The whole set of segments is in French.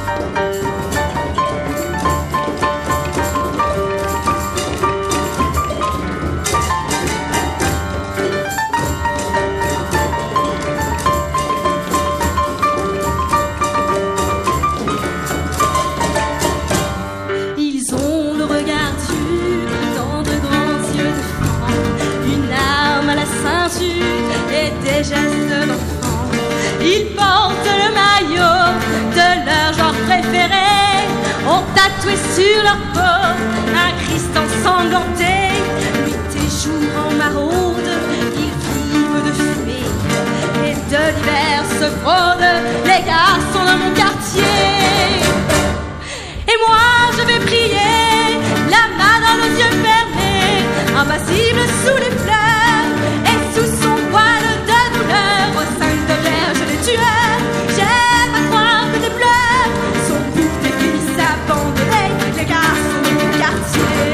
Et des gestes d'enfant. Ils portent le maillot de leur genre préféré, ont tatoué sur leur peau un Christ ensanglanté. Nuit et jour en maraude, ils vivent de fumée et de l'hiver se fraudent les garçons de mon quartier. Et moi je vais prier, la main dans les yeux fermés, impassible sous les fleurs et sous son voile de douleur. Au sein de Vierge les tueurs, j'aime à croire que tes pleurs sont pour tes fils abandonnés, les garçons de mon quartier.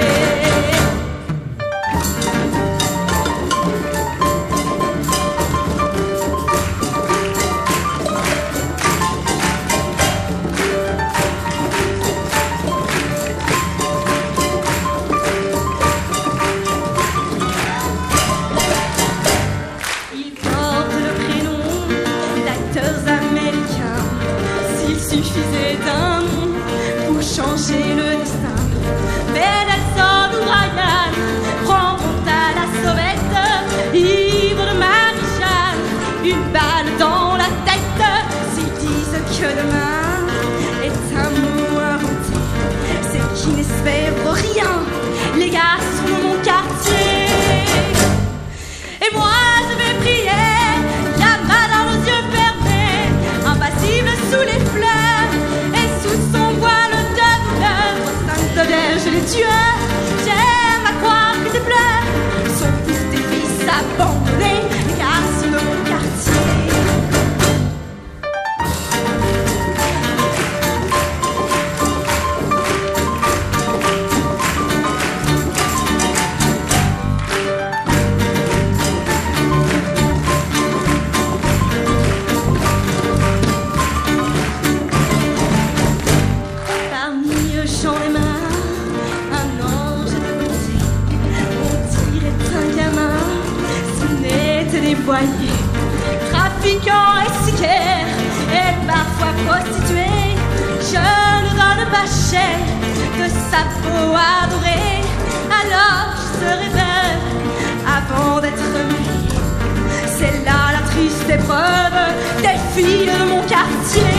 Suffisait d'un nom pour changer le destin. Mais Nelson ou Ryan prendront à la sauvette, ivre de Marie-Jeanne, une balle dans la tête. S'ils disent que demain est un mot inventé, c'est qu'ils n'espèrent rien, les garçons de mon quartier. Et moi je vais prier, la main dans les yeux fermés, impassible sous les fleurs. Je les tueurs, j'aime à croire que tes pleurs sont tous tes fils abandonnés, les garçons de mon quartier. Parmi eux j'en ai marre, voyez, trafiquants et sicaires et parfois prostituées, je ne donne pas cher de sa peau adorée. Alors je serai veuve avant d'être mariée. C'est là la triste épreuve des filles de mon quartier.